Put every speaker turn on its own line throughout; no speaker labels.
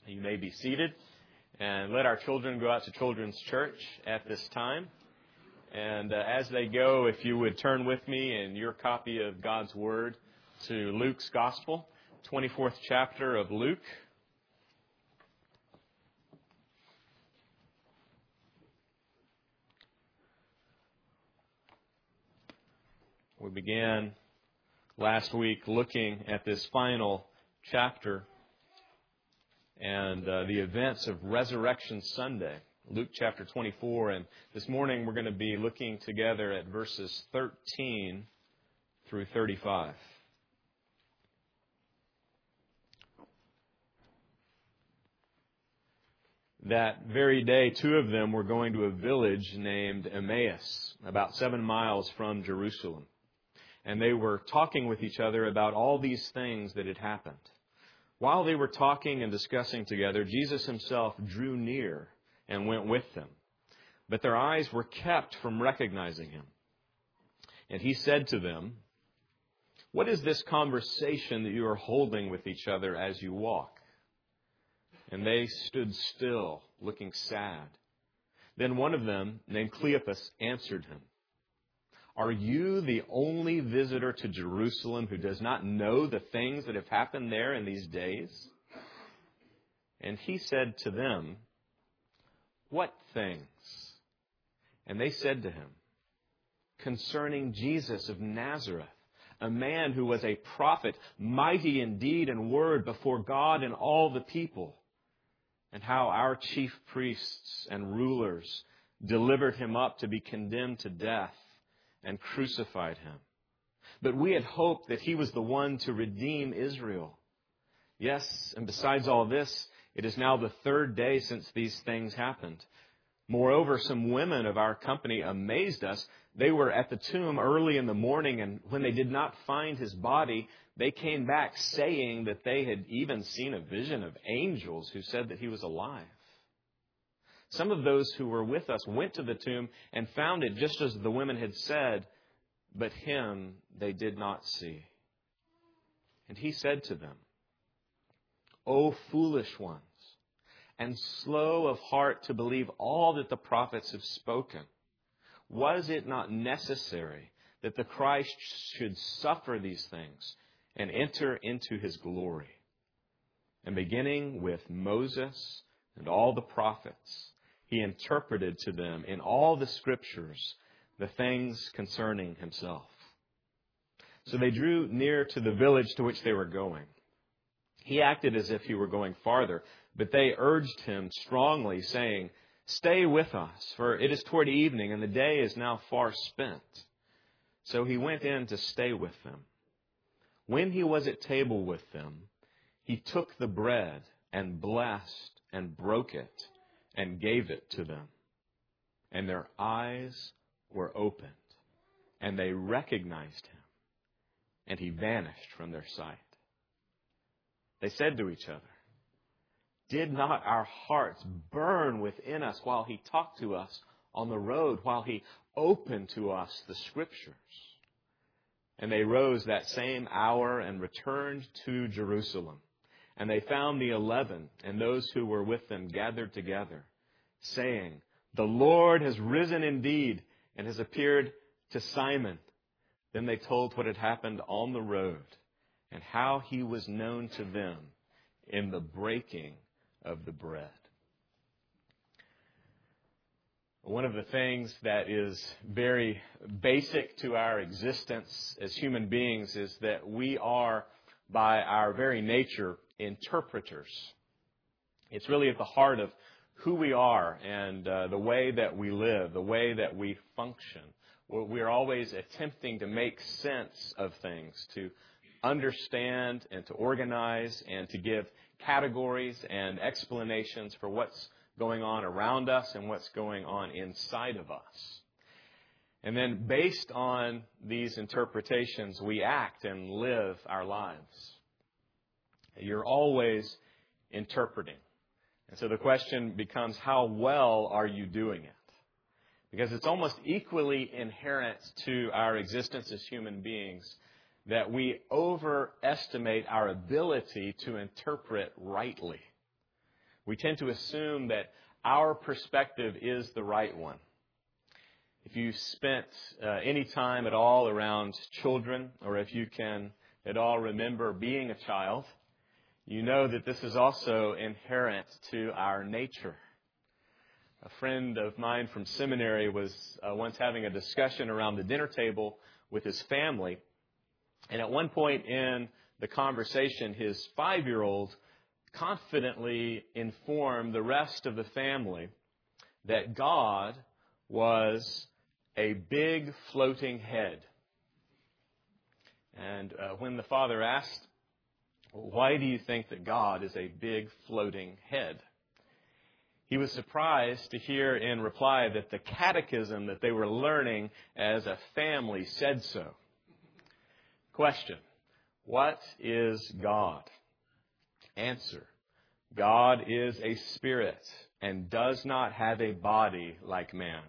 You may be seated, and let our children go out to Children's Church at this time. And as they go, if you would turn with me in your copy of God's Word to Luke's Gospel, 24th chapter of Luke. We began last week looking at this final chapter and the events of Resurrection Sunday, Luke chapter 24. And this morning we're going to be looking together at verses 13 through 35. That very day, two of them were going to a village named Emmaus, about 7 miles from Jerusalem. And they were talking with each other about all these things that had happened. While they were talking and discussing together, Jesus himself drew near and went with them. But their eyes were kept from recognizing him. And he said to them, "What is this conversation that you are holding with each other as you walk?" And they stood still, looking sad. Then one of them, named Cleopas, answered him, "Are you the only visitor to Jerusalem who does not know the things that have happened there in these days?" And he said to them, "What things?" And they said to him, "Concerning Jesus of Nazareth, a man who was a prophet, mighty in deed and word before God and all the people, and how our chief priests and rulers delivered him up to be condemned to death and crucified him. But we had hoped that he was the one to redeem Israel. Yes, and besides all this, it is now the third day since these things happened. Moreover, some women of our company amazed us. They were at the tomb early in the morning, and when they did not find his body, they came back saying that they had even seen a vision of angels who said that he was alive. Some of those who were with us went to the tomb and found it just as the women had said, but him they did not see." And he said to them, "O foolish ones, and slow of heart to believe all that the prophets have spoken. Was it not necessary that the Christ should suffer these things and enter into his glory?" And beginning with Moses and all the prophets, he interpreted to them in all the Scriptures the things concerning himself. So they drew near to the village to which they were going. He acted as if he were going farther, but they urged him strongly, saying, "Stay with us, for it is toward evening, and the day is now far spent." So he went in to stay with them. When he was at table with them, he took the bread and blessed and broke it and gave it to them. And their eyes were opened, and they recognized him, and he vanished from their sight. They said to each other, "Did not our hearts burn within us while he talked to us on the road, while he opened to us the Scriptures?" And they rose that same hour and returned to Jerusalem. And they found the 11 and those who were with them gathered together, saying, "The Lord has risen indeed and has appeared to Simon." Then they told what had happened on the road and how he was known to them in the breaking of the bread. One of the things that is very basic to our existence as human beings is that we are, by our very nature, interpreters. It's really at the heart of who we are and the way that we live, the way that we function. We're always attempting to make sense of things, to understand and to organize and to give categories and explanations for what's going on around us and what's going on inside of us. And then based on these interpretations, we act and live our lives. You're always interpreting. And so the question becomes, how well are you doing it? Because it's almost equally inherent to our existence as human beings that we overestimate our ability to interpret rightly. We tend to assume that our perspective is the right one. If you spent any time at all around children, or if you can at all remember being a child, you know that this is also inherent to our nature. A friend of mine from seminary was once having a discussion around the dinner table with his family. And at one point in the conversation, his 5-year-old confidently informed the rest of the family that God was a big floating head. And when the father asked, "Why do you think that God is a big floating head?" he was surprised to hear in reply that the catechism that they were learning as a family said so. Question: what is God? Answer: God is a spirit and does not have a body like man.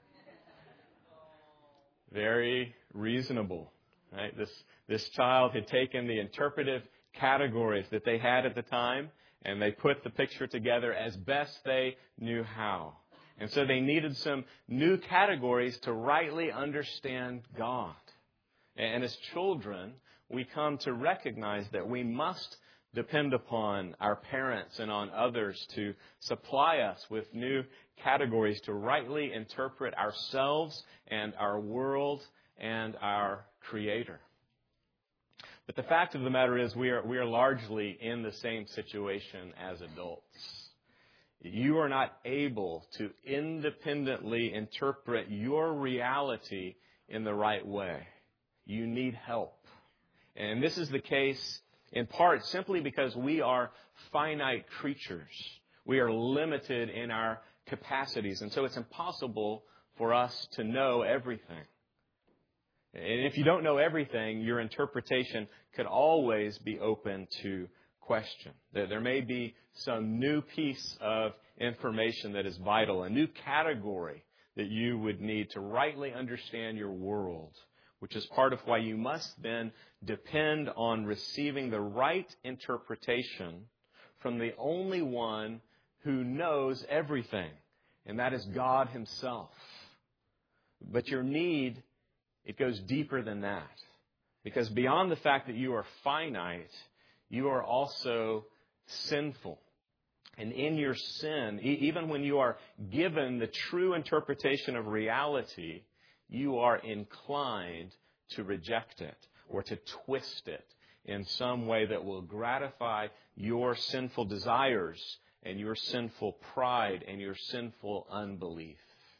Very reasonable, right? This child had taken the interpretive categories that they had at the time, and they put the picture together as best they knew how. And so they needed some new categories to rightly understand God. And as children, we come to recognize that we must depend upon our parents and on others to supply us with new categories to rightly interpret ourselves and our world and our Creator. But the fact of the matter is we are largely in the same situation as adults. You are not able to independently interpret your reality in the right way. You need help. And this is the case in part simply because we are finite creatures. We are limited in our capacities, and so it's impossible for us to know everything. And if you don't know everything, your interpretation could always be open to question. There may be some new piece of information that is vital, a new category that you would need to rightly understand your world, which is part of why you must then depend on receiving the right interpretation from the only one who knows everything, and that is God Himself. But your need, it goes deeper than that, because beyond the fact that you are finite, you are also sinful. And in your sin, even when you are given the true interpretation of reality, you are inclined to reject it or to twist it in some way that will gratify your sinful desires and your sinful pride and your sinful unbelief.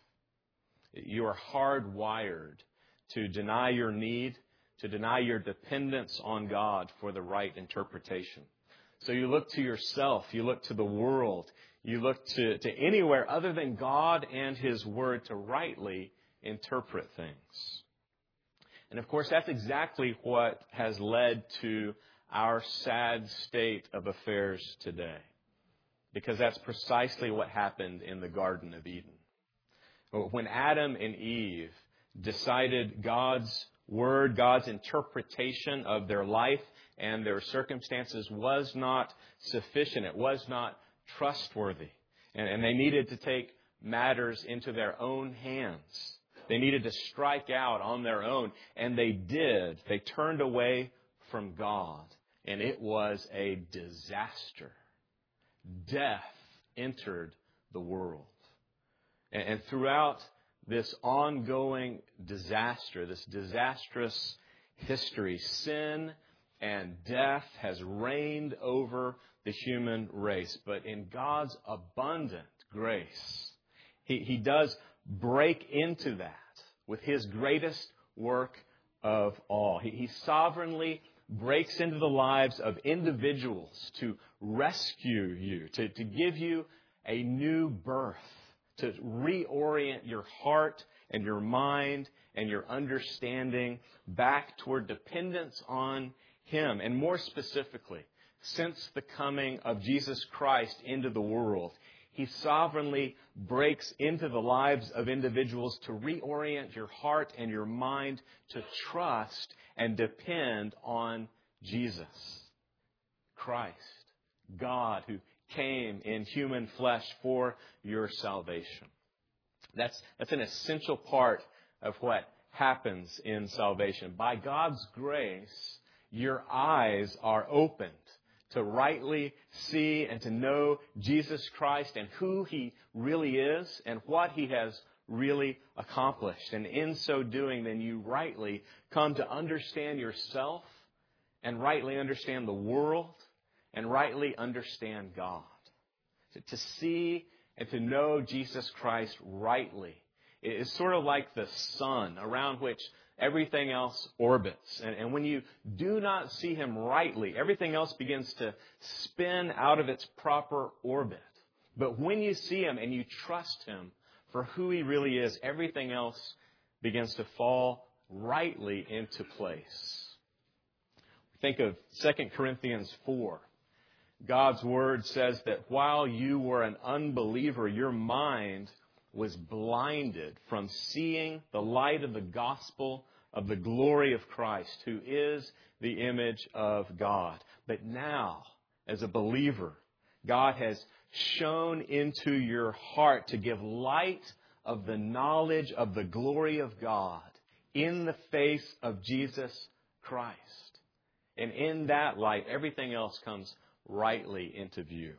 You are hardwired to deny your need, to deny your dependence on God for the right interpretation. So you look to yourself, you look to the world, you look to anywhere other than God and His Word to rightly interpret things. And of course, that's exactly what has led to our sad state of affairs today, because that's precisely what happened in the Garden of Eden. When Adam and Eve decided God's Word, God's interpretation of their life and their circumstances was not sufficient, it was not trustworthy, and they needed to take matters into their own hands. They needed to strike out on their own, and they did. They turned away from God, and it was a disaster. Death entered the world. And throughout this ongoing disaster, this disastrous history, sin and death has reigned over the human race. But in God's abundant grace, He does break into that with His greatest work of all. He sovereignly breaks into the lives of individuals to rescue you, to give you a new birth, to reorient your heart and your mind and your understanding back toward dependence on Him. And more specifically, since the coming of Jesus Christ into the world, He sovereignly breaks into the lives of individuals to reorient your heart and your mind to trust and depend on Jesus Christ, God who came in human flesh for your salvation. That's an essential part of what happens in salvation. By God's grace, your eyes are opened to rightly see and to know Jesus Christ and who He really is and what He has really accomplished. And in so doing, then you rightly come to understand yourself and rightly understand the world and rightly understand God. To see and to know Jesus Christ rightly is sort of like the sun around which everything else orbits. And when you do not see Him rightly, everything else begins to spin out of its proper orbit. But when you see Him and you trust Him for who He really is, everything else begins to fall rightly into place. Think of 2 Corinthians 4. God's Word says that while you were an unbeliever, your mind was blinded from seeing the light of the gospel of the glory of Christ, who is the image of God. But now, as a believer, God has shone into your heart to give light of the knowledge of the glory of God in the face of Jesus Christ. And in that light, everything else comes rightly into view.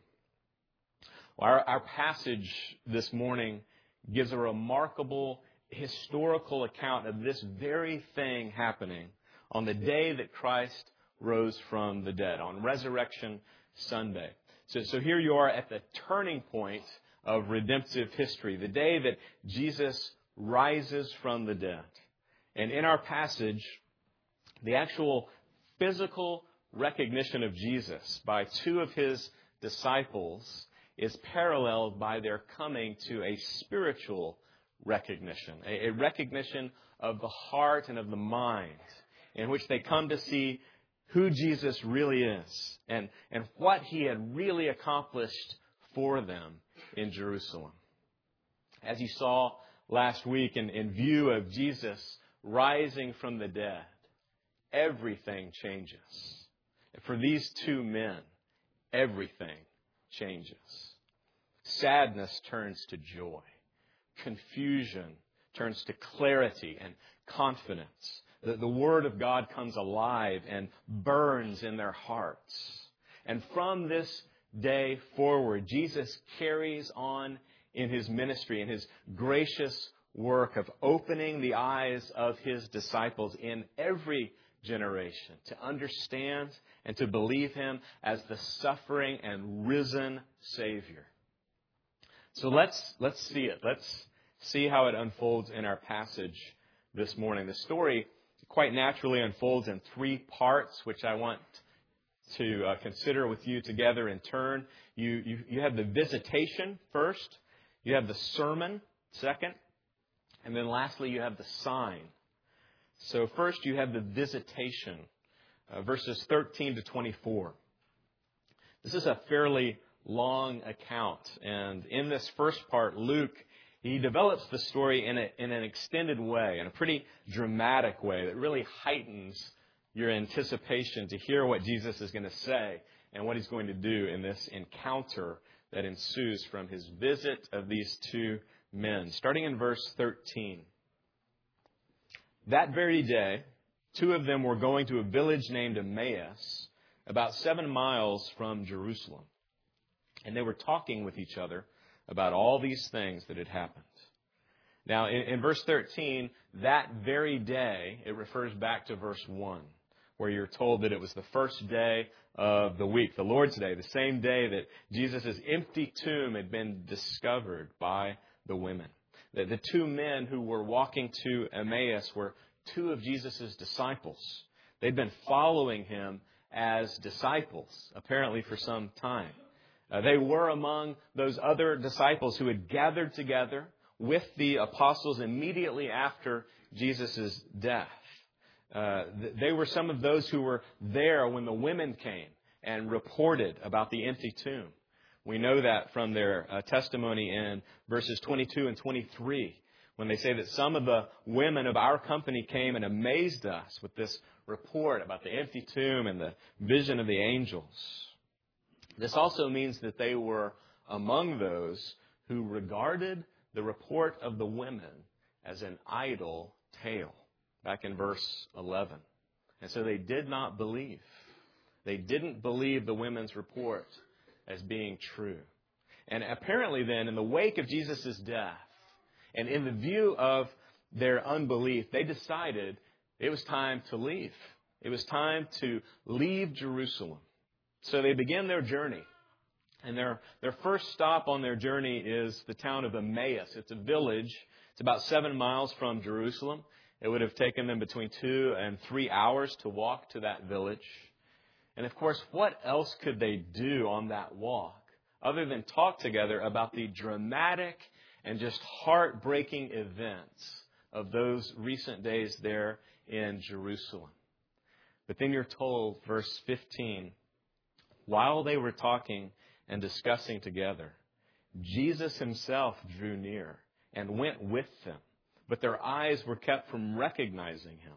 Well, our passage this morning gives a remarkable historical account of this very thing happening on the day that Christ rose from the dead, on Resurrection Sunday. So here you are at the turning point of redemptive history, the day that Jesus rises from the dead. And in our passage, the actual physical recognition of Jesus by two of His disciples is paralleled by their coming to a spiritual recognition, a recognition of the heart and of the mind, in which they come to see who Jesus really is and what He had really accomplished for them in Jerusalem. As you saw last week, in view of Jesus rising from the dead, everything changes. For these two men, everything changes. Sadness turns to joy. Confusion turns to clarity and confidence. The Word of God comes alive and burns in their hearts. And from this day forward, Jesus carries on in His ministry, in His gracious work of opening the eyes of His disciples in every generation to understand and to believe Him as the suffering and risen Savior. So let's see it. Let's see how it unfolds in our passage this morning. The story quite naturally unfolds in three parts, which I want to consider with you together in turn. You have the visitation first, you have the sermon second, and then lastly you have the sign. So first you have the visitation, verses 13 to 24. This is a fairly long account, and in this first part, Luke, he develops the story in an extended way, in a pretty dramatic way that really heightens your anticipation to hear what Jesus is going to say and what He's going to do in this encounter that ensues from His visit of these two men. Starting in verse 13. That very day, two of them were going to a village named Emmaus, about 7 miles from Jerusalem. And they were talking with each other about all these things that had happened. Now, in verse 13, that very day, it refers back to verse 1, where you're told that it was the first day of the week, the Lord's Day, the same day that Jesus' empty tomb had been discovered by the women. The two men who were walking to Emmaus were two of Jesus' disciples. They'd been following Him as disciples, apparently for some time. They were among those other disciples who had gathered together with the apostles immediately after Jesus' death. They were some of those who were there when the women came and reported about the empty tomb. We know that from their testimony in verses 22 and 23, when they say that some of the women of our company came and amazed us with this report about the empty tomb and the vision of the angels. This also means that they were among those who regarded the report of the women as an idle tale, back in verse 11. And so they did not believe. They didn't believe the women's report as being true. And apparently then, in the wake of Jesus' death, and in the view of their unbelief, they decided it was time to leave. It was time to leave Jerusalem. So they begin their journey. And their first stop on their journey is the town of Emmaus. It's a village. It's about 7 miles from Jerusalem. It would have taken them between 2 and 3 hours to walk to that village. And of course, what else could they do on that walk other than talk together about the dramatic and just heartbreaking events of those recent days there in Jerusalem? But then you're told, verse 15, while they were talking and discussing together, Jesus himself drew near and went with them, but their eyes were kept from recognizing him.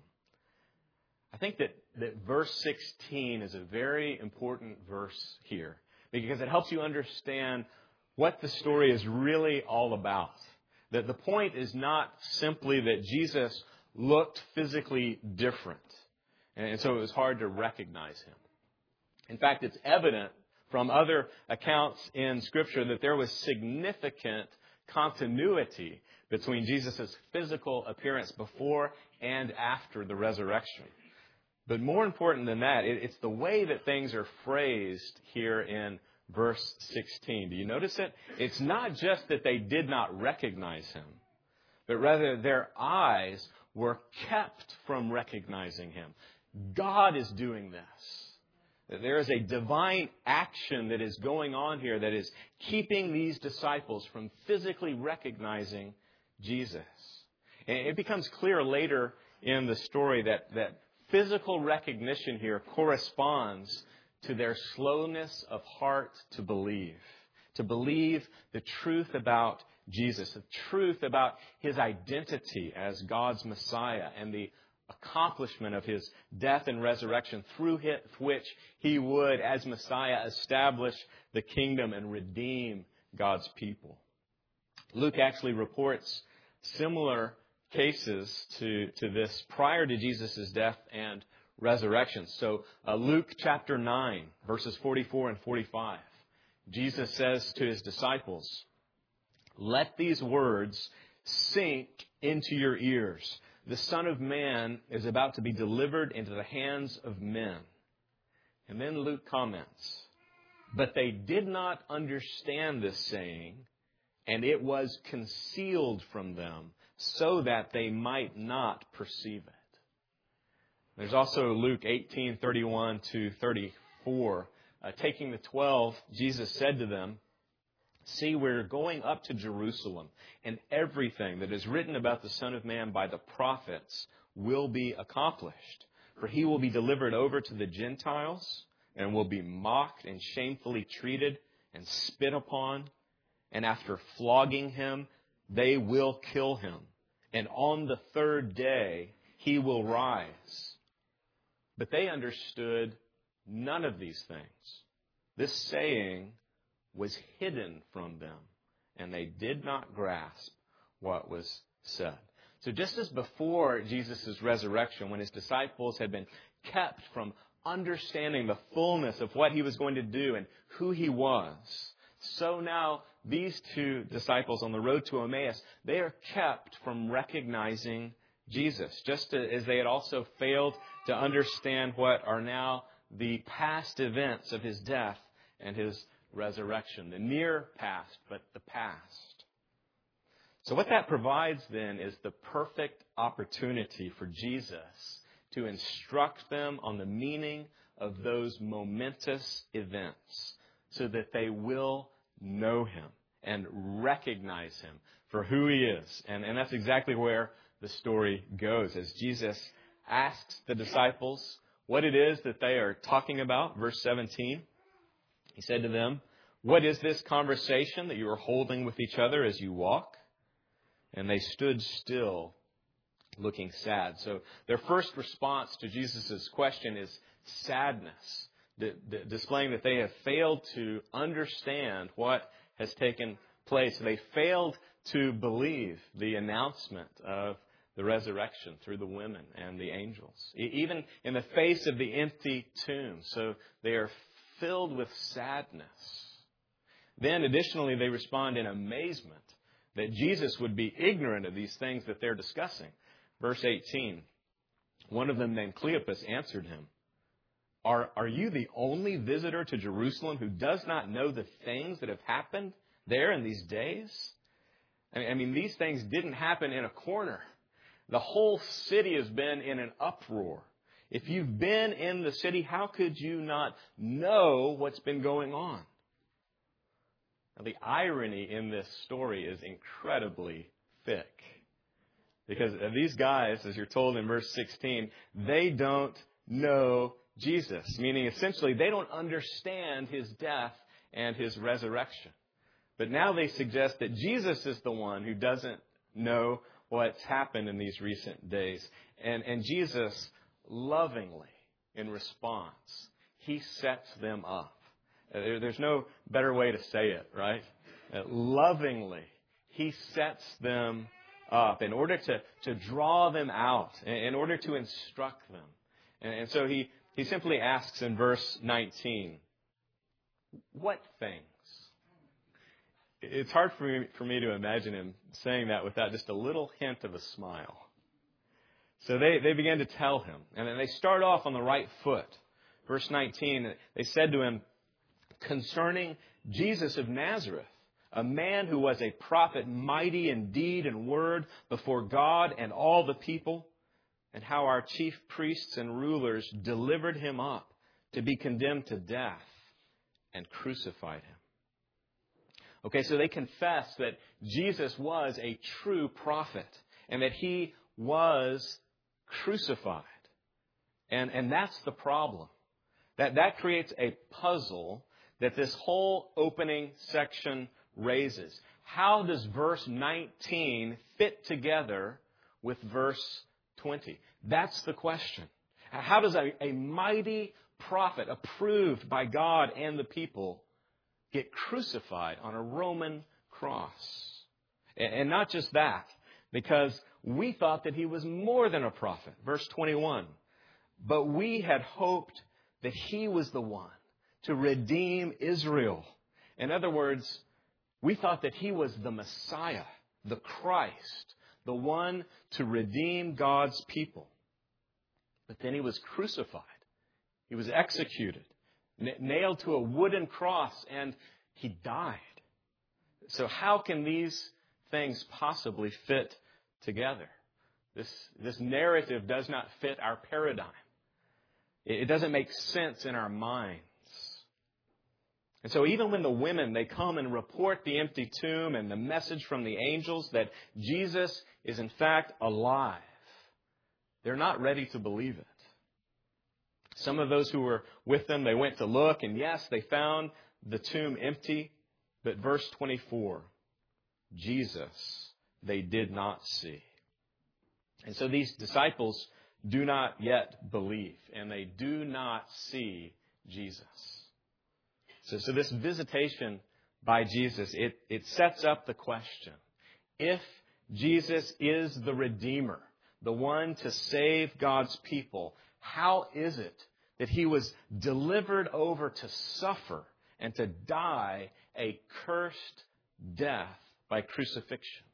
I think that verse 16 is a very important verse here because it helps you understand what the story is really all about. That the point is not simply that Jesus looked physically different, and so it was hard to recognize him. In fact, it's evident from other accounts in Scripture that there was significant continuity between Jesus' physical appearance before and after the resurrection. But more important than that, it's the way that things are phrased here in verse 16. Do you notice it? It's not just that they did not recognize him, but rather their eyes were kept from recognizing him. God is doing this. There is a divine action that is going on here that is keeping these disciples from physically recognizing Jesus. And it becomes clear later in the story that physical recognition here corresponds to their slowness of heart to believe the truth about Jesus, the truth about his identity as God's Messiah and the accomplishment of his death and resurrection through which he would, as Messiah, establish the kingdom and redeem God's people. Luke actually reports similar cases to this prior to Jesus' death and resurrection. So Luke chapter 9, verses 44 and 45, Jesus says to his disciples, "Let these words sink into your ears. The Son of Man is about to be delivered into the hands of men." And then Luke comments, "But they did not understand this saying, and it was concealed from them, so that they might not perceive it." There's also Luke 18:31 to 34. Taking the 12, Jesus said to them, "See, we're going up to Jerusalem, and everything that is written about the Son of Man by the prophets will be accomplished. For he will be delivered over to the Gentiles, and will be mocked and shamefully treated and spit upon. And after flogging him, they will kill him. And on the third day, he will rise." But they understood none of these things. This saying was hidden from them, and they did not grasp what was said. So just as before Jesus' resurrection, when his disciples had been kept from understanding the fullness of what he was going to do and who he was, so now these two disciples on the road to Emmaus, they are kept from recognizing Jesus, just as they had also failed to understand what are now the past events of his death and his resurrection. The near past, but the past. So what that provides then is the perfect opportunity for Jesus to instruct them on the meaning of those momentous events so that they will know him and recognize him for who he is. And that's exactly where the story goes as Jesus asks the disciples what it is that they are talking about. Verse 17, he said to them, "What is this conversation that you are holding with each other as you walk?" And they stood still, looking sad. So their first response to Jesus' question is sadness. displaying that they have failed to understand what has taken place. They failed to believe the announcement of the resurrection through the women and the angels, even in the face of the empty tomb. So they are filled with sadness. Then additionally, they respond in amazement that Jesus would be ignorant of these things that they're discussing. Verse 18, one of them named Cleopas answered him, Are you the only visitor to Jerusalem who does not know the things that have happened there in these days? I mean, these things didn't happen in a corner. The whole city has been in an uproar. If you've been in the city, how could you not know what's been going on? Now, the irony in this story is incredibly thick. Because these guys, as you're told in verse 16, they don't know Jesus. Meaning, essentially, they don't understand His death and His resurrection. But now they suggest that Jesus is the one who doesn't know what's happened in these recent days. And Jesus, lovingly, in response, He sets them up. There's no better way to say it, right? Lovingly, He sets them up in order to draw them out, in order to instruct them. And so He simply asks in verse 19, what things? It's hard for me to imagine Him saying that without just a little hint of a smile. So they began to tell Him, and then they start off on the right foot. Verse 19, they said to Him, concerning Jesus of Nazareth, a man who was a prophet, mighty in deed and word before God and all the people, and how our chief priests and rulers delivered Him up to be condemned to death and crucified Him. Okay, so they confess that Jesus was a true prophet and that He was crucified. And that's the problem. That creates a puzzle that this whole opening section raises. How does verse 19 fit together with verse 20? That's the question. How does a mighty prophet approved by God and the people get crucified on a Roman cross? And not just that, because we thought that He was more than a prophet. Verse 21, but we had hoped that He was the one to redeem Israel. In other words, we thought that He was the Messiah, the Christ, the one to redeem God's people. But then He was crucified. He was executed, nailed to a wooden cross, and He died. So how can these things possibly fit together? This narrative does not fit our paradigm. It doesn't make sense in our minds. And so even when the women, they come and report the empty tomb and the message from the angels that Jesus is in fact alive, they're not ready to believe it. Some of those who were with them, they went to look, and yes, they found the tomb empty. But verse 24, Jesus they did not see. And so these disciples do not yet believe, and they do not see Jesus. So this visitation by Jesus, it sets up the question. If Jesus is the Redeemer, the one to save God's people, how is it that He was delivered over to suffer and to die a cursed death by crucifixion?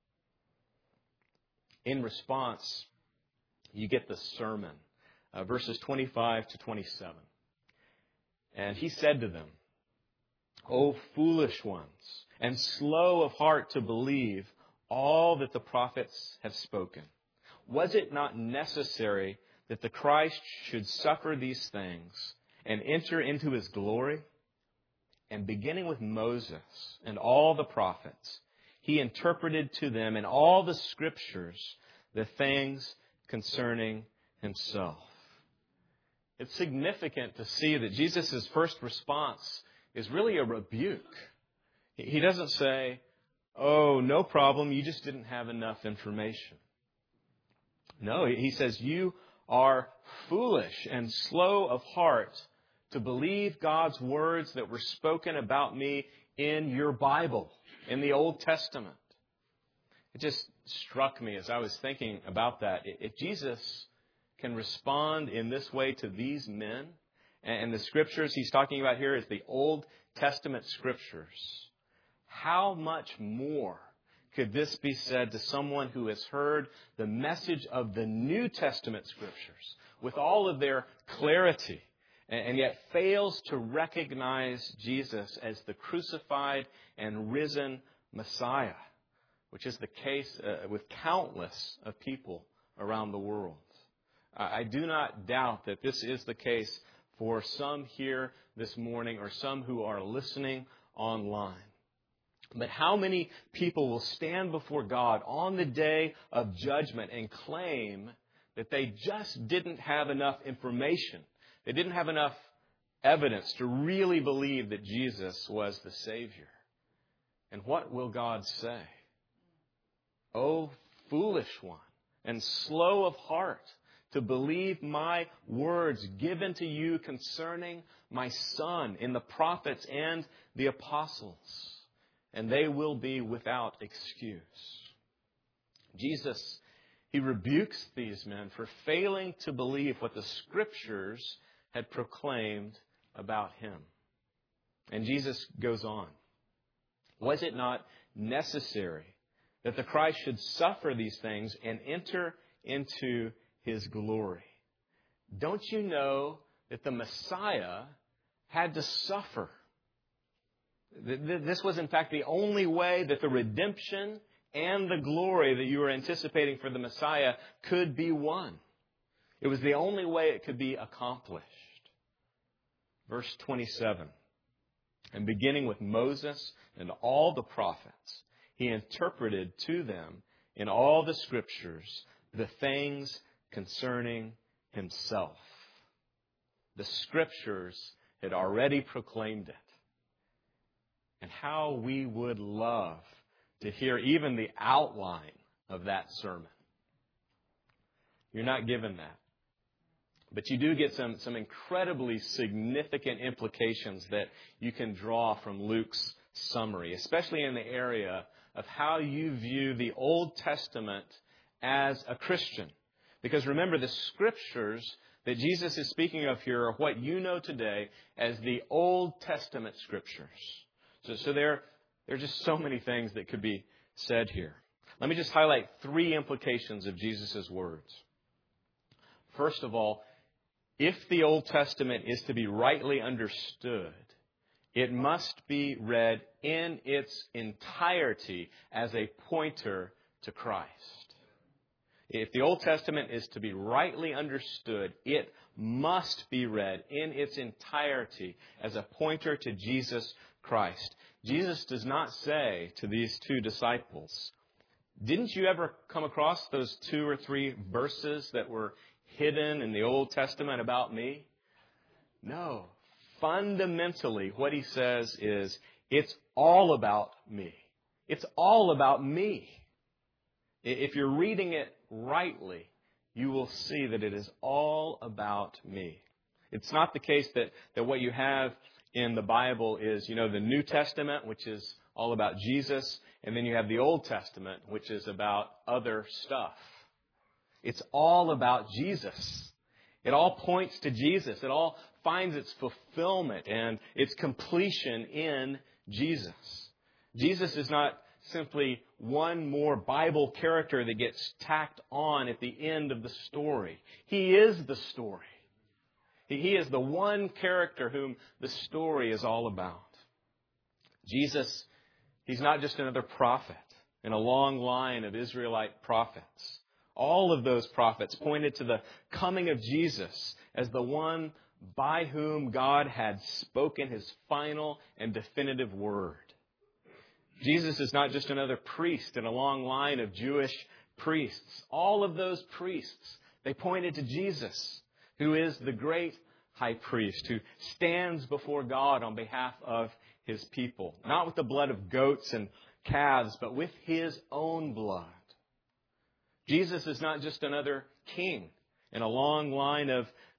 In response, you get the sermon, verses 25 to 27. And He said to them, O foolish ones, and slow of heart to believe all that the prophets have spoken. Was it not necessary that the Christ should suffer these things and enter into His glory? And beginning with Moses and all the prophets, He interpreted to them in all the Scriptures the things concerning Himself. It's significant to see that Jesus' first response is really a rebuke. He doesn't say, oh, no problem, you just didn't have enough information. No, He says, you are foolish and slow of heart to believe God's words that were spoken about me in your Bible, in the Old Testament. It just struck me as I was thinking about that. If Jesus can respond in this way to these men, and the Scriptures he's talking about here is the Old Testament Scriptures, how much more could this be said to someone who has heard the message of the New Testament Scriptures with all of their clarity and yet fails to recognize Jesus as the crucified and risen Messiah, which is the case with countless of people around the world. I do not doubt that this is the case for some here this morning or some who are listening online. But how many people will stand before God on the day of judgment and claim that they just didn't have enough information, they didn't have enough evidence to really believe that Jesus was the Savior? And what will God say? "O foolish one, and slow of heart, to believe my words given to you concerning my Son in the prophets and the apostles, and they will be without excuse." Jesus, he rebukes these men for failing to believe what the Scriptures had proclaimed about him. And Jesus goes on. Was it not necessary that the Christ should suffer these things and enter into his glory? Don't you know that the Messiah had to suffer? This was, in fact, the only way that the redemption and the glory that you were anticipating for the Messiah could be won. It was the only way it could be accomplished. Verse 27, and beginning with Moses and all the prophets, he interpreted to them in all the Scriptures the things concerning himself. The Scriptures had already proclaimed it. And how we would love to hear even the outline of that sermon. You're not given that. But you do get some incredibly significant implications that you can draw from Luke's summary, especially in the area of how you view the Old Testament as a Christian. Because remember, the Scriptures that Jesus is speaking of here are what you know today as the Old Testament Scriptures. So there are just so many things that could be said here. Let me just highlight 3 implications of Jesus' words. First of all, if the Old Testament is to be rightly understood, it must be read in its entirety as a pointer to Christ. If the Old Testament is to be rightly understood, it must be read in its entirety as a pointer to Jesus Christ. Jesus does not say to these 2 disciples, "Didn't you ever come across those 2 or 3 verses that were hidden in the Old Testament about me?" No. Fundamentally, what he says is, it's all about me. It's all about me. If you're reading it rightly, you will see that it is all about me. It's not the case that what you have in the Bible is, the New Testament, which is all about Jesus, and then you have the Old Testament, which is about other stuff. It's all about Jesus. It all points to Jesus. It all finds its fulfillment and its completion in Jesus. Jesus is not simply one more Bible character that gets tacked on at the end of the story. He is the story. He is the one character whom the story is all about. Jesus, he's not just another prophet in a long line of Israelite prophets. All of those prophets pointed to the coming of Jesus as the one by whom God had spoken his final and definitive word. Jesus is not just another priest in a long line of Jewish priests. All of those priests, they pointed to Jesus, who is the great high priest, who stands before God on behalf of his people. Not with the blood of goats and calves, but with his own blood. Jesus is not just another king in a long line of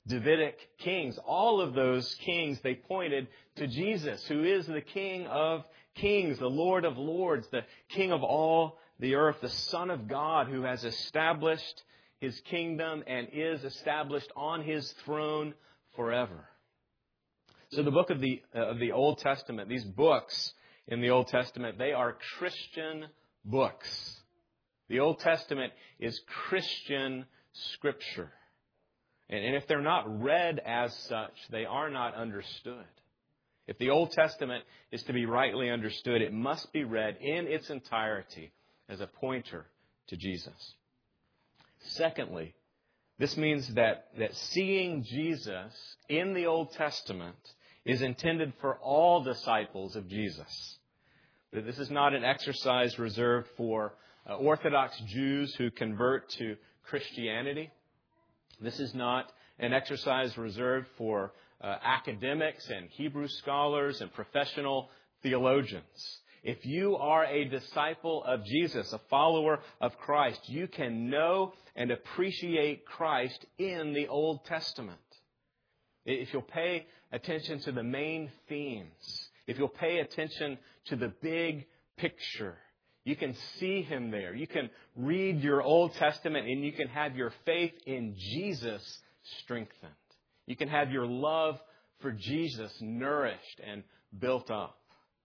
Davidic kings. All of those kings, they pointed to Jesus, who is the King of kings, the Lord of lords, the King of all the earth, the Son of God, who has established His kingdom and is established on His throne forever. So the book of the Old Testament, these books in the Old Testament, they are Christian books. The Old Testament is Christian Scripture. And if they're not read as such, they are not understood. If the Old Testament is to be rightly understood, it must be read in its entirety as a pointer to Jesus. Secondly, this means that seeing Jesus in the Old Testament is intended for all disciples of Jesus. This is not an exercise reserved for Orthodox Jews who convert to Christianity. This is not an exercise reserved for academics and Hebrew scholars and professional theologians. If you are a disciple of Jesus, a follower of Christ, you can know and appreciate Christ in the Old Testament. If you'll pay attention to the main themes, if you'll pay attention to the big picture, you can see Him there. You can read your Old Testament and you can have your faith in Jesus strengthened. You can have your love for Jesus nourished and built up.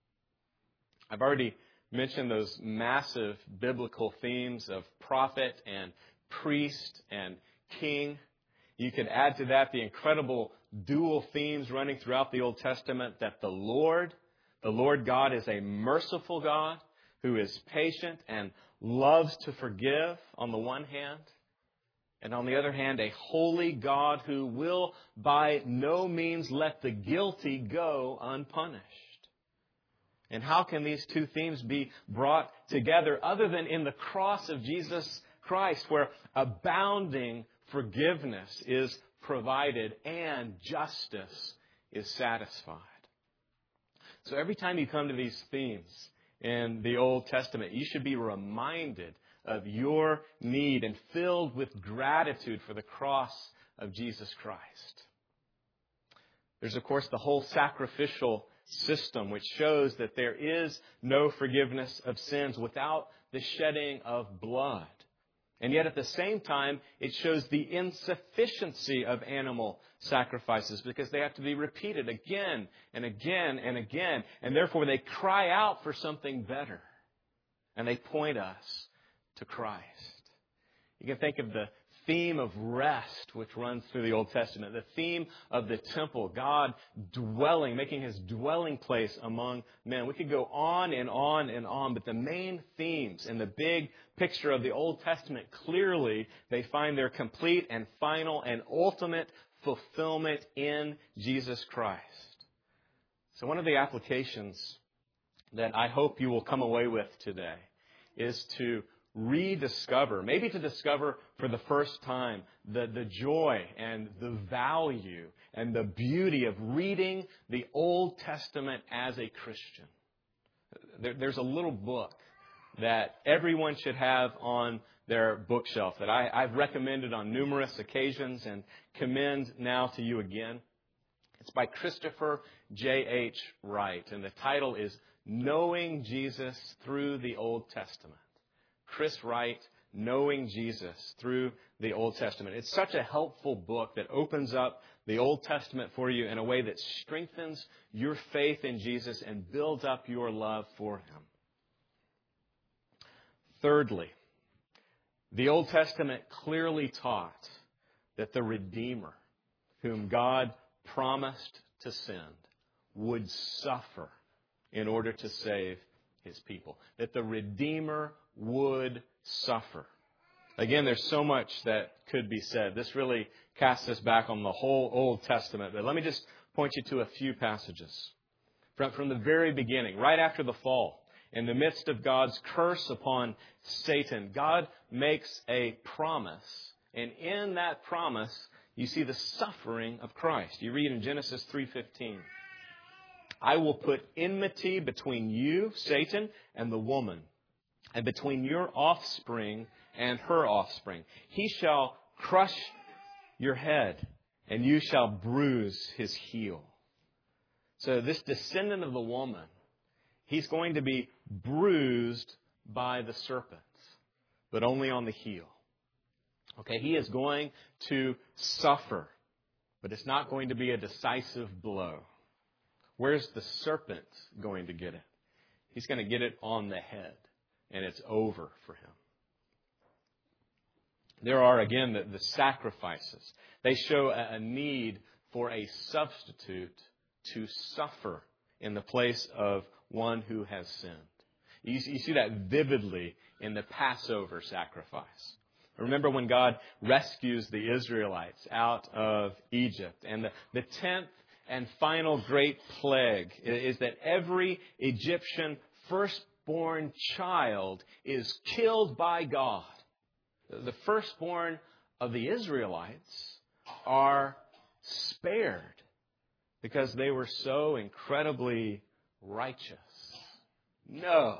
I've already mentioned those massive biblical themes of prophet and priest and king. You could add to that the incredible dual themes running throughout the Old Testament, that the Lord God is a merciful God who is patient and loves to forgive on the one hand, and on the other hand, a holy God who will by no means let the guilty go unpunished. And how can these two themes be brought together other than in the cross of Jesus Christ, where abounding forgiveness is provided and justice is satisfied? So every time you come to these themes in the Old Testament, you should be reminded of your need and filled with gratitude for the cross of Jesus Christ. There's, of course, the whole sacrificial system, which shows that there is no forgiveness of sins without the shedding of blood. And yet at the same time, it shows the insufficiency of animal sacrifices because they have to be repeated again and again and again. And therefore they cry out for something better. And they point us to Christ. You can think of the theme of rest which runs through the Old Testament. The theme of the temple, God dwelling, making His dwelling place among men. We could go on and on and on, but the main themes in the big picture of the Old Testament, clearly they find their complete and final and ultimate fulfillment in Jesus Christ. So one of the applications that I hope you will come away with today is to rediscover, maybe to discover for the first time, the joy and the value and the beauty of reading the Old Testament as a Christian. There's a little book that everyone should have on their bookshelf that I've recommended on numerous occasions and commend now to you again. It's by Christopher J.H. Wright, and the title is Knowing Jesus Through the Old Testament. Chris Wright, Knowing Jesus Through the Old Testament. It's such a helpful book that opens up the Old Testament for you in a way that strengthens your faith in Jesus and builds up your love for Him. Thirdly, the Old Testament clearly taught that the Redeemer, whom God promised to send, would suffer in order to save His people. That the Redeemer would suffer. Again, there's so much that could be said. This really casts us back on the whole Old Testament. But let me just point you to a few passages. From the very beginning, right after the fall, in the midst of God's curse upon Satan, God makes a promise. And in that promise, you see the suffering of Christ. You read in Genesis 3:15, I will put enmity between you, Satan, and the woman, and between your offspring and her offspring. He shall crush your head, and you shall bruise his heel. So this descendant of the woman, he's going to be bruised by the serpent, but only on the heel. Okay, he is going to suffer, but it's not going to be a decisive blow. Where's the serpent going to get it? He's going to get it on the head, and it's over for him. There are, again, the sacrifices. They show a need for a substitute to suffer in the place of one who has sinned. You see that vividly in the Passover sacrifice. Remember when God rescues the Israelites out of Egypt. And the 10th and final great plague is that every Egyptian firstborn child is killed by God. The firstborn of the Israelites are spared because they were so incredibly righteous. No.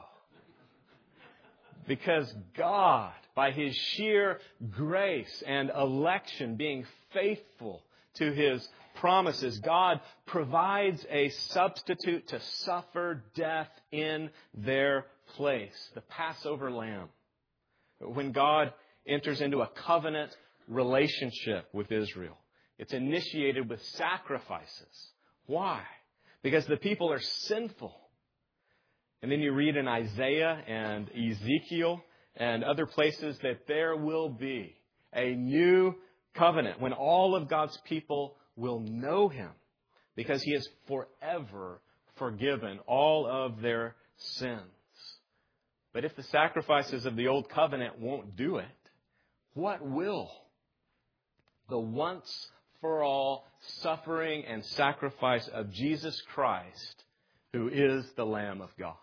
Because God, by His sheer grace and election, being faithful to His promises, God provides a substitute to suffer death in their place, the Passover lamb. When God enters into a covenant relationship with Israel, it's initiated with sacrifices. Why? Because the people are sinful. And then you read in Isaiah and Ezekiel and other places that there will be a new covenant when all of God's people will know Him because He has forever forgiven all of their sins. But if the sacrifices of the old covenant won't do it, what will? The once-for-all suffering and sacrifice of Jesus Christ, who is the Lamb of God.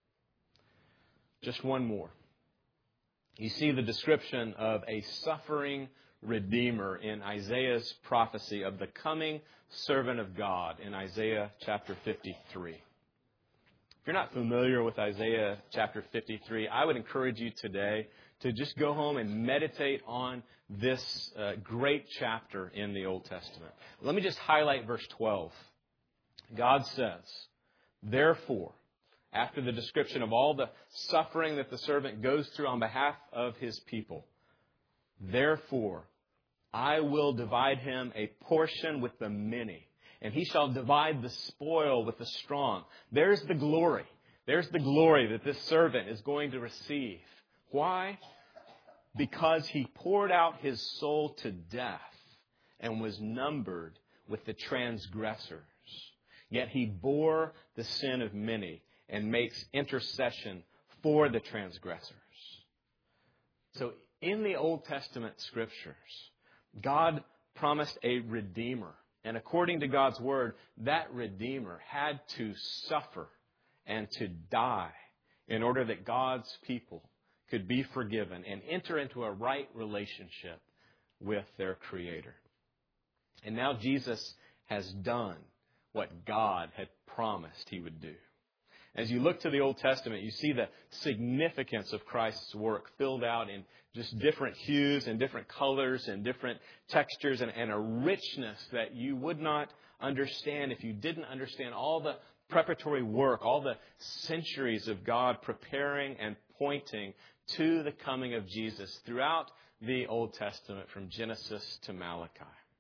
Just one more. You see the description of a suffering Redeemer in Isaiah's prophecy of the coming servant of God in Isaiah chapter 53. If you're not familiar with Isaiah chapter 53, I would encourage you today to just go home and meditate on this great chapter in the Old Testament. Let me just highlight verse 12. God says, therefore, after the description of all the suffering that the servant goes through on behalf of his people, therefore, I will divide him a portion with the many, and he shall divide the spoil with the strong. There's the glory. There's the glory that this servant is going to receive. Why? Because he poured out his soul to death and was numbered with the transgressors. Yet he bore the sin of many and makes intercession for the transgressors. So in the Old Testament Scriptures, God promised a Redeemer. And according to God's Word, that Redeemer had to suffer and to die in order that God's people could be forgiven and enter into a right relationship with their Creator. And now Jesus has done what God had promised He would do. As you look to the Old Testament, you see the significance of Christ's work filled out in just different hues and different colors and different textures and a richness that you would not understand if you didn't understand all the preparatory work, all the centuries of God preparing and pointing to the coming of Jesus throughout the Old Testament from Genesis to Malachi.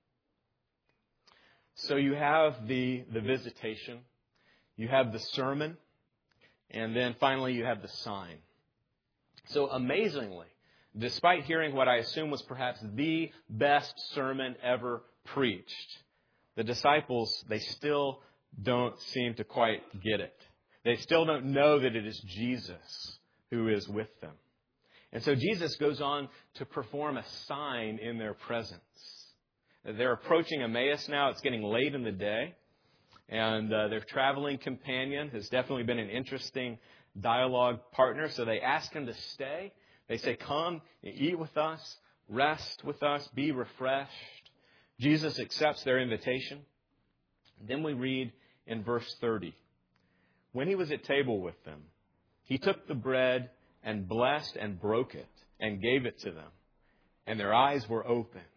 So you have the visitation, you have the sermon, and then finally you have the sign. So amazingly, despite hearing what I assume was perhaps the best sermon ever preached, the disciples, they still don't seem to quite get it. They still don't know that it is Jesus who is with them. And so Jesus goes on to perform a sign in their presence. They're approaching Emmaus now. It's getting late in the day. And their traveling companion has definitely been an interesting dialogue partner. So they ask him to stay. They say, come, eat with us, rest with us, be refreshed. Jesus accepts their invitation. Then we read in verse 30. When he was at table with them, he took the bread and blessed and broke it and gave it to them. And their eyes were opened.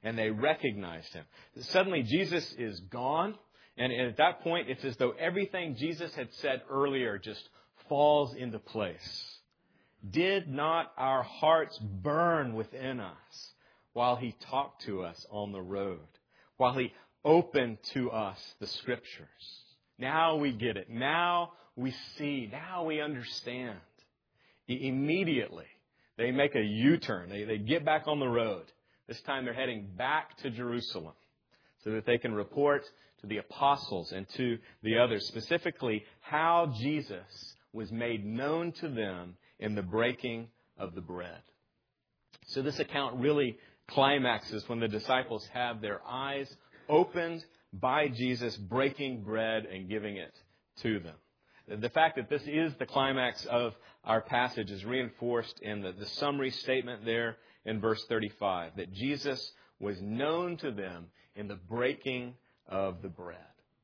and they recognized him. Suddenly, Jesus is gone, and at that point, it's as though everything Jesus had said earlier just falls into place. Did not our hearts burn within us while he talked to us on the road, while he opened to us the Scriptures? Now we get it. Now we see. Now we understand. Immediately, they make a U-turn. They get back on the road. This time they're heading back to Jerusalem so that they can report to the apostles and to the others, specifically how Jesus was made known to them in the breaking of the bread. So this account really climaxes when the disciples have their eyes opened by Jesus breaking bread and giving it to them. The fact that this is the climax of our passage is reinforced in the summary statement there in verse 35, that Jesus was known to them in the breaking of the bread.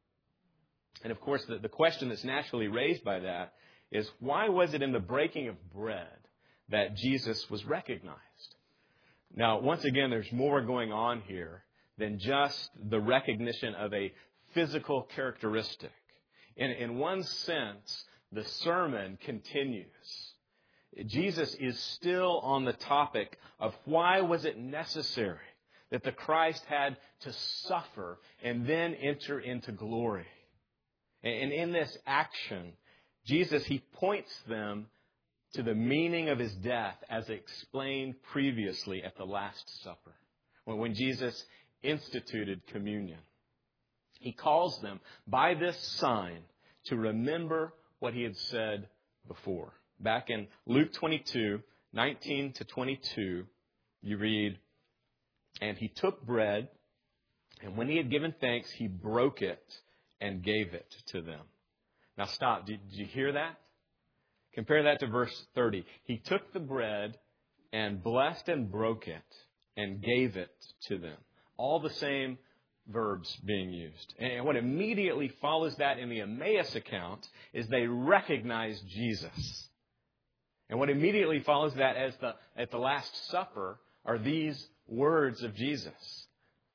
And of course, the question that's naturally raised by that is, why was it in the breaking of bread that Jesus was recognized? Now, once again, there's more going on here than just the recognition of a physical characteristic. In one sense, the sermon continues. Jesus is still on the topic of why was it necessary that the Christ had to suffer and then enter into glory. And in this action, Jesus, he points them to the meaning of his death as explained previously at the Last Supper, when Jesus instituted communion. He calls them by this sign to remember what he had said before. Back in Luke 22, 19 to 22, you read, "And he took bread, and when he had given thanks, he broke it and gave it to them." Now stop. Did you hear that? Compare that to verse 30. He took the bread and blessed and broke it and gave it to them. All the same verbs being used. And what immediately follows that in the Emmaus account is they recognize Jesus. And what immediately follows that at the Last Supper are these words of Jesus.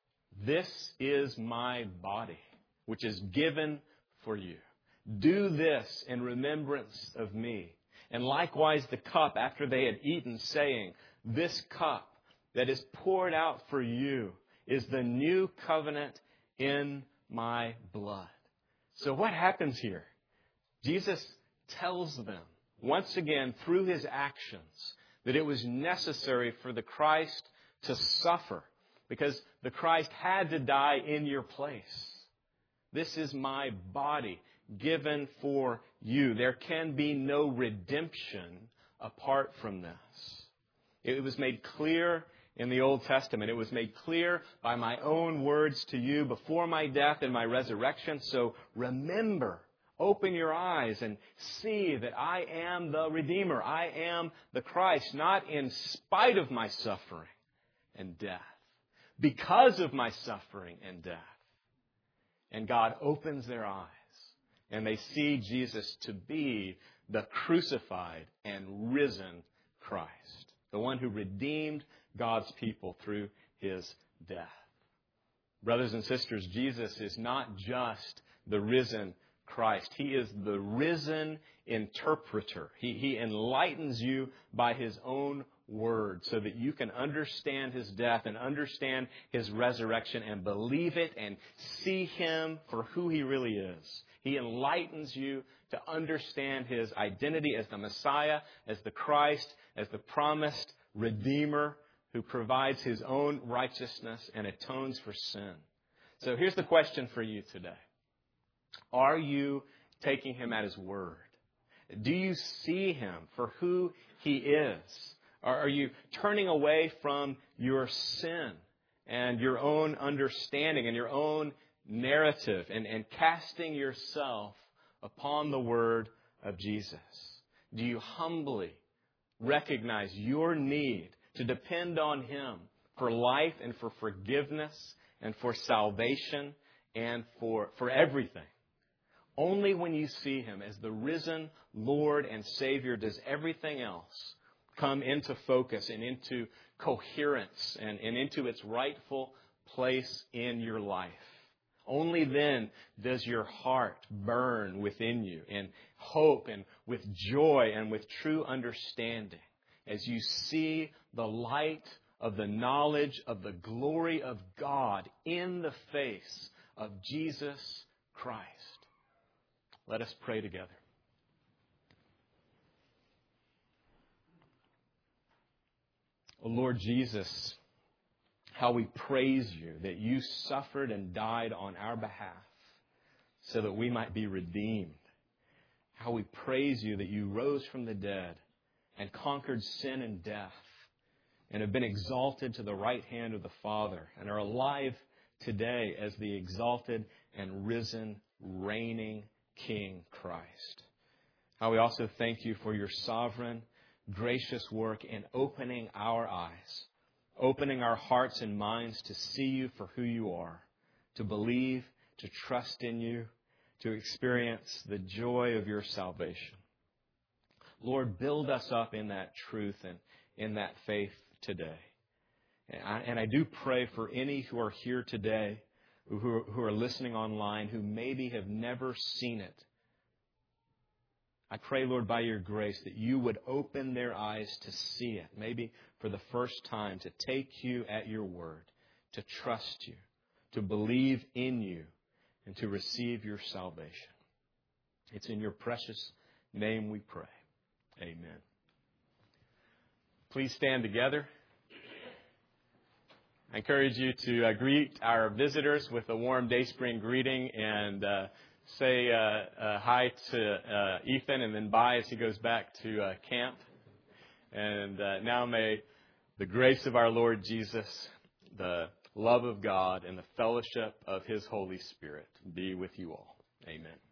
"This is my body, which is given for you. Do this in remembrance of me." And likewise the cup after they had eaten, saying, "This cup that is poured out for you is the new covenant in my blood." So what happens here? Jesus tells them, once again, through his actions, that it was necessary for the Christ to suffer, because the Christ had to die in your place. "This is my body given for you." There can be no redemption apart from this. It was made clear in the Old Testament. It was made clear by my own words to you before my death and my resurrection. So remember, open your eyes and see that I am the Redeemer. I am the Christ, not in spite of my suffering and death, because of my suffering and death. And God opens their eyes, and they see Jesus to be the crucified and risen Christ, the one who redeemed God's people through his death. Brothers and sisters, Jesus is not just the risen Christ. He is the risen interpreter. He enlightens you by his own word so that you can understand his death and understand his resurrection and believe it and see him for who he really is. He enlightens you to understand his identity as the Messiah, as the Christ, as the promised Redeemer who provides his own righteousness and atones for sin. So here's the question for you today. Are you taking him at his word? Do you see him for who he is? Or are you turning away from your sin and your own understanding and your own narrative and casting yourself upon the word of Jesus? Do you humbly recognize your need to depend on him for life and for forgiveness and for salvation and for everything? Only when you see him as the risen Lord and Savior does everything else come into focus and into coherence and into its rightful place in your life. Only then does your heart burn within you in hope and with joy and with true understanding as you see the light of the knowledge of the glory of God in the face of Jesus Christ. Let us pray together. O Lord Jesus, how we praise you that you suffered and died on our behalf so that we might be redeemed. How we praise you that you rose from the dead and conquered sin and death and have been exalted to the right hand of the Father and are alive today as the exalted and risen, reigning King Christ. How we also thank you for your sovereign, gracious work in opening our eyes, opening our hearts and minds to see you for who you are, to believe, to trust in you, to experience the joy of your salvation. Lord, build us up in that truth and in that faith today. And I do pray for any who are here today, who are listening online, who maybe have never seen it. I pray, Lord, by your grace, that you would open their eyes to see it, maybe for the first time, to take you at your word, to trust you, to believe in you, and to receive your salvation. It's in your precious name we pray. Amen. Please stand together. I encourage you to greet our visitors with a warm Dayspring greeting and say hi to Ethan and then bye as he goes back to camp. And now may the grace of our Lord Jesus, the love of God, and the fellowship of His Holy Spirit be with you all. Amen.